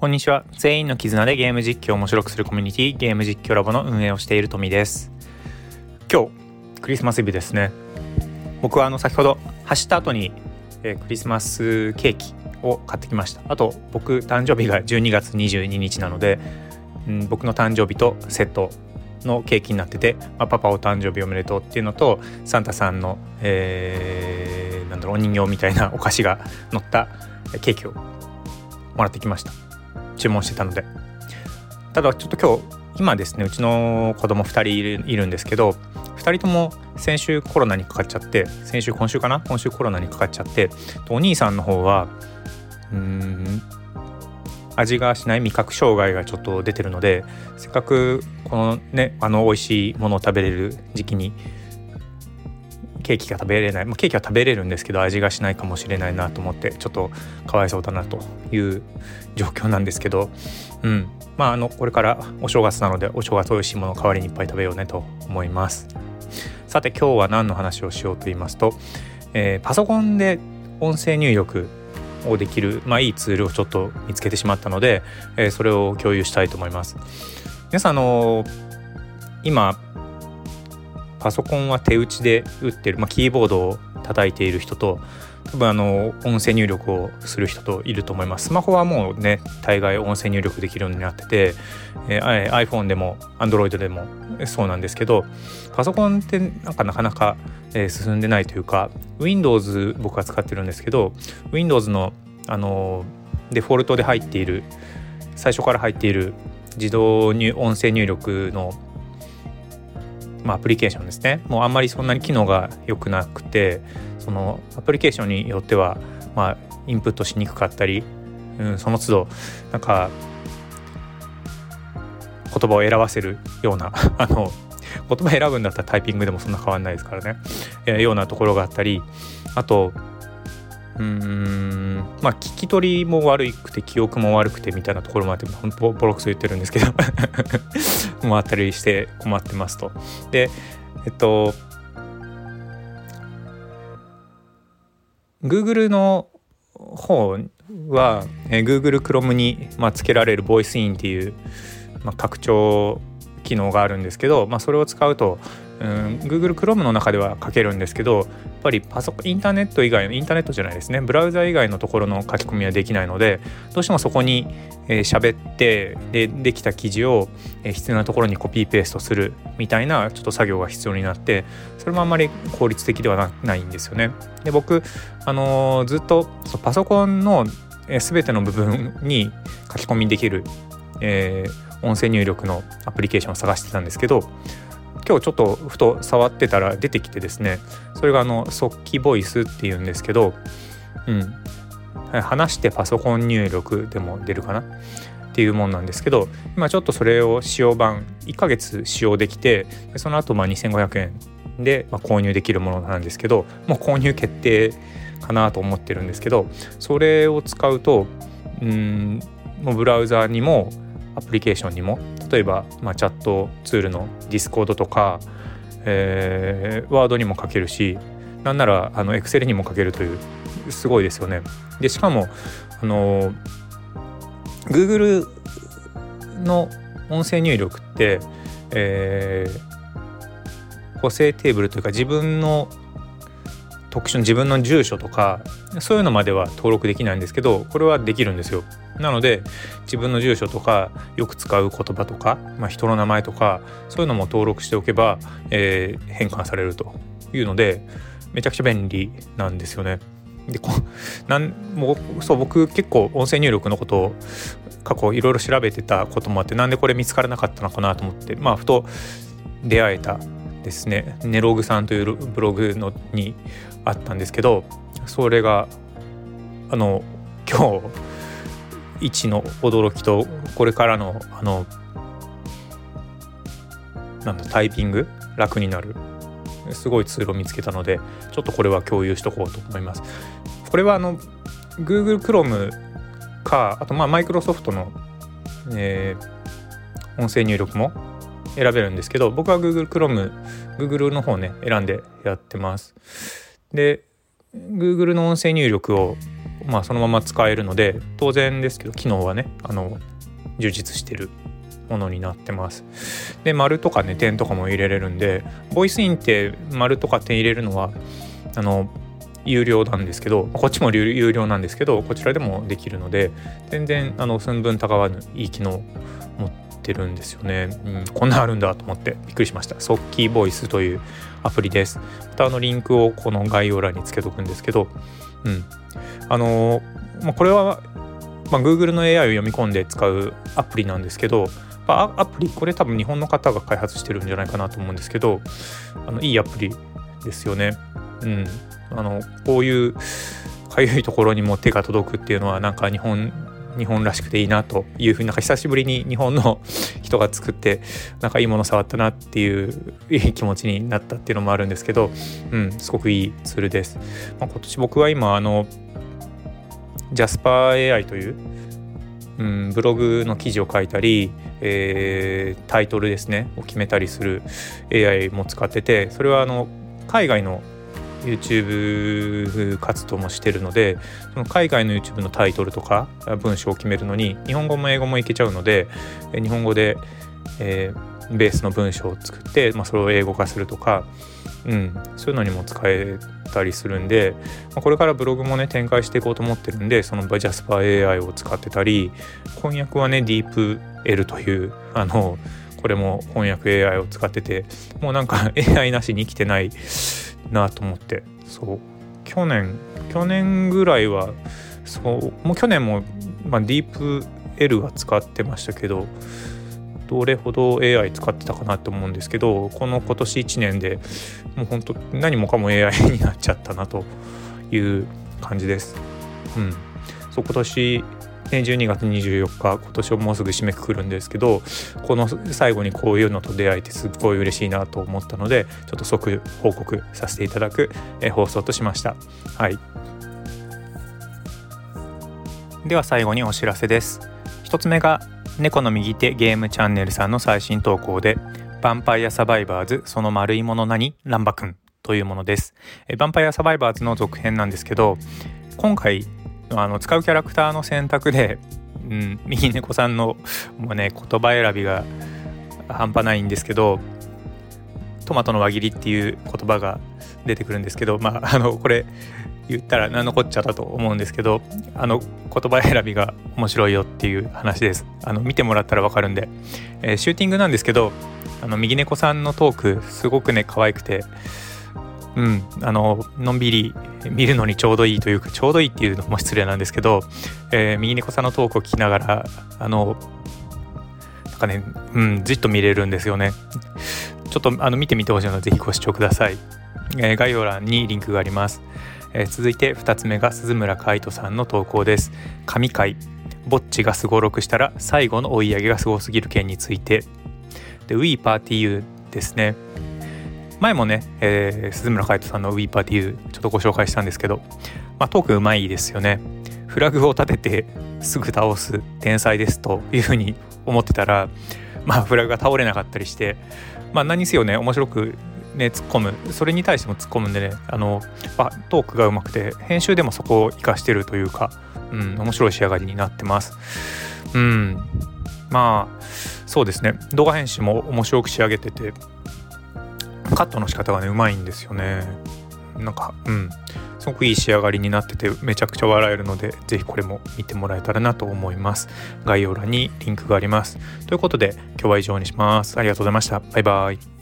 こんにちは。全員の絆でゲーム実況を面白くするコミュニティゲーム実況ラボの運営をしているトミです。今日クリスマスイブですね。僕は先ほど走った後に、クリスマスケーキを買ってきました。あと僕誕生日が12月22日なので、僕の誕生日とセットのケーキになってて、パパお誕生日おめでとうっていうのとサンタさんの、お人形みたいなお菓子が乗ったケーキをもらってきました。注文してたので。ただちょっと今ですね、うちの子供2人いるんですけど、2人とも今週コロナにかかっちゃって、今週コロナにかかっちゃって、お兄さんの方は味がしない味覚障害がちょっと出てるので、せっかくこのね美味しいものを食べれる時期にケーキが食べれない、ケーキは食べれるんですけど味がしないかもしれないなと思って、ちょっとかわいそうだなという状況なんですけど、これからお正月なので、お正月美味しいものを代わりにいっぱい食べようねと思います。さて今日は何の話をしようと言いますと、パソコンで音声入力をできる、いいツールをちょっと見つけてしまったので、それを共有したいと思います。皆さん今パソコンは手打ちで打ってる、キーボードを叩いている人と、多分音声入力をする人といると思います。スマホはもうね大概音声入力できるようになってて、iPhone でも Android でもそうなんですけど、パソコンってなかなか、進んでないというか、 Windows 僕は使ってるんですけど、 Windows のデフォルトで入っている、最初から入っている自動音声入力のアプリケーションですね、もうあんまりそんなに機能が良くなくて、そのアプリケーションによってはインプットしにくかったり、その都度言葉を選ばせるような言葉選ぶんだったらタイピングでもそんな変わんないですからね、ようなところがあったり、あと聞き取りも悪くて記憶も悪くてみたいなところもあって、本当ボロクソ言ってるんですけどもあったりして困ってますと。でGoogle の方は、Google Chrome に、つけられるボイスインっていう、拡張機能があるんですけど、それを使うと、Google Chrome の中では書けるんですけど、やっぱりインターネットじゃないですね、ブラウザ以外のところの書き込みはできないので、どうしてもそこに喋ってできた記事を必要なところにコピーペーストするみたいなちょっと作業が必要になって、それもあんまり効率的ではないんですよね。で僕ずっとパソコンの全ての部分に書き込みできる、音声入力のアプリケーションを探してたんですけど、今日ちょっとふと触ってたら出てきてですね、それが速記ボイスっていうんですけど、話してパソコン入力でも出るかなっていうもんなんですけど、今ちょっとそれを使用版1ヶ月使用できて、その後2500円で購入できるものなんですけど、もう購入決定かなと思ってるんですけど、それを使うともうブラウザにもアプリケーションにも、例えば、チャットツールの Discord とか、Word にも書けるし、なんならExcel にも書けるという、すごいですよね。でしかもGoogle の音声入力って、補正テーブルというか、自分の特殊な自分の住所とかそういうのまでは登録できないんですけど、これはできるんですよ。なので自分の住所とかよく使う言葉とか、人の名前とかそういうのも登録しておけば、変換されるというので、めちゃくちゃ便利なんですよね。で僕結構音声入力のことを過去いろいろ調べてたこともあって、なんでこれ見つからなかったのかなと思って、ふと出会えたですね、ネログさんというブログにあったんですけど、それが今日一の驚きと、これからのタイピング楽になるすごいツールを見つけたので、ちょっとこれは共有しとこうと思います。これはGoogle Chrome か、あとMicrosoft の、音声入力も選べるんですけど、僕は Google Chrome、Google の方ね選んでやってます。で Google の音声入力をそのまま使えるので、当然ですけど機能はね充実してるものになってます。で丸とかね点とかも入れれるんで、ボイスインって丸とか点入れるのは有料なんですけど、こっちも有料なんですけど、こちらでもできるので全然寸分たがわぬいい機能持ってるんですよね。こんなあるんだと思ってびっくりしました。ソッキーボイスというアプリです。またリンクをこの概要欄につけとくんですけど、これは、Google の AI を読み込んで使うアプリなんですけど、アプリこれ多分日本の方が開発してるんじゃないかなと思うんですけど、いいアプリですよね。こういうかゆいところにも手が届くっていうのはなんか日本らしくていいなというふうに、なんか久しぶりに日本の人が作ってなんかいいもの触ったなっていういい気持ちになったっていうのもあるんですけど、すごくいいツールです。今年僕は今ジャスパー AI という、ブログの記事を書いたり、タイトルですねを決めたりする AI も使ってて、それは海外の YouTube 活動もしてるので、その海外の YouTube のタイトルとか文章を決めるのに日本語も英語もいけちゃうので、日本語で、ベースの文章を作って、それを英語化するとか、そういうのにも使えたりするんで、これからブログもね展開していこうと思ってるんで、そのジャスパー AI を使ってたり、翻訳はねディープ L というこれも翻訳 AI を使ってて、もうなんか AI なしに生きてないなと思って、そう去年ぐらいはもう去年も、ディープ L は使ってましたけど、どれほど AI 使ってたかなと思うんですけど、今年1年でもう本当何もかも AI になっちゃったなという感じです。今年12月24日今年をもうすぐ締めくくるんですけど、この最後にこういうのと出会えてすっごい嬉しいなと思ったので、ちょっと即報告させていただく放送としました。では最後にお知らせです。一つ目が猫の右手ゲームチャンネルさんの最新投稿で、ヴァンパイアサバイバーズその丸いもの何ランバくんというものです。ヴァンパイアサバイバーズの続編なんですけど、今回使うキャラクターの選択で、右猫さんのもうね言葉選びが半端ないんですけど、トマトの輪切りっていう言葉が出てくるんですけど、これ言ったら何のこっちゃだと思うんですけど、言葉選びが面白いよっていう話です。見てもらったら分かるんで、シューティングなんですけど、右猫さんのトークすごくね可愛くて、のんびり見るのにちょうどいいというか、ちょうどいいっていうのも失礼なんですけど、右猫さんのトークを聞きながらなんかね、じっと見れるんですよね。ちょっと見てみてほしいのでぜひご視聴ください。概要欄にリンクがあります。続いて2つ目が鈴村海斗さんの投稿です。神回ぼっちがすごろくしたら最後の追い上げがすごすぎる件についてで、 We Party You ですね。前もね、鈴村海斗さんの We Party You ちょっとご紹介したんですけど、トークうまいですよね。フラグを立ててすぐ倒す天才ですというふうに思ってたら、フラグが倒れなかったりして、何にせよね面白くね突っ込む、それに対しても突っ込むんでね、トークがうまくて編集でもそこを活かしてるというか、面白い仕上がりになってます。そうですね、動画編集も面白く仕上げてて、カットの仕方がねうまいんですよね。なんかすごくいい仕上がりになっててめちゃくちゃ笑えるので、ぜひこれも見てもらえたらなと思います。概要欄にリンクがあります。ということで今日は以上にします。ありがとうございました。バイバイ。